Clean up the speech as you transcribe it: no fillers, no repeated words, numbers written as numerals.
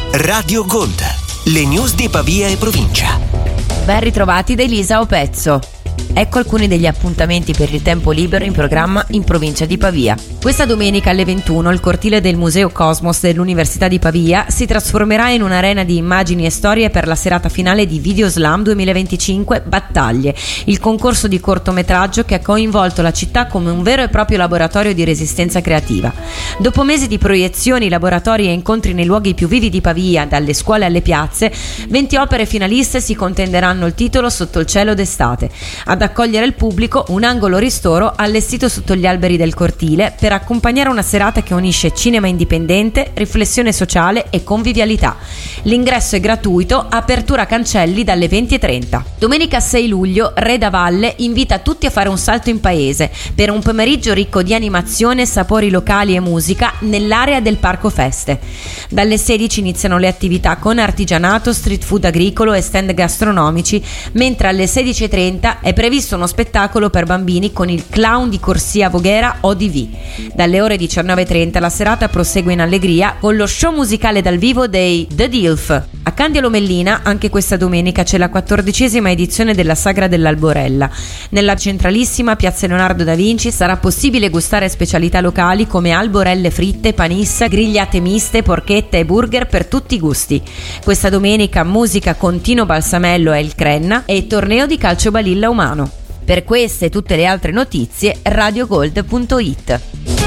Radio Gold, le news di Pavia e provincia. Ben ritrovati da Elisa Opezzo. Ecco alcuni degli appuntamenti per il tempo libero in programma in provincia di Pavia. Questa domenica alle 21 il cortile del Museo Cosmos dell'Università di Pavia si trasformerà in un'arena di immagini e storie per la serata finale di Video Slam 2025 Battaglie, il concorso di cortometraggio che ha coinvolto la città come un vero e proprio laboratorio di resistenza creativa. Dopo mesi di proiezioni, laboratori e incontri nei luoghi più vivi di Pavia, dalle scuole alle piazze, 20 opere finaliste si contenderanno il titolo Sotto il cielo d'estate. Ad accogliere il pubblico un angolo ristoro allestito sotto gli alberi del cortile per accompagnare una serata che unisce cinema indipendente, riflessione sociale e convivialità. L'ingresso è gratuito, apertura cancelli dalle 20:30. Domenica 6 luglio Re da Valle invita tutti a fare un salto in paese per un pomeriggio ricco di animazione, sapori locali e musica nell'area del Parco Feste. Dalle 16 iniziano le attività con artigianato, street food agricolo e stand gastronomici, mentre alle 16:30 è previsto uno spettacolo per bambini con il clown di Corsia Voghera ODV. Dalle ore 19:30 la serata prosegue in allegria con lo show musicale dal vivo dei The Dilf. A Candia Lomellina anche questa domenica c'è la 14ª edizione della Sagra dell'Alborella. Nella centralissima piazza Leonardo da Vinci sarà possibile gustare specialità locali come alborelle fritte, panissa, grigliate miste, porchetta e burger per tutti i gusti. Questa domenica musica con Tino Balsamello e il Crenna e torneo di calcio balilla umano. Per queste e tutte le altre notizie radiogold.it.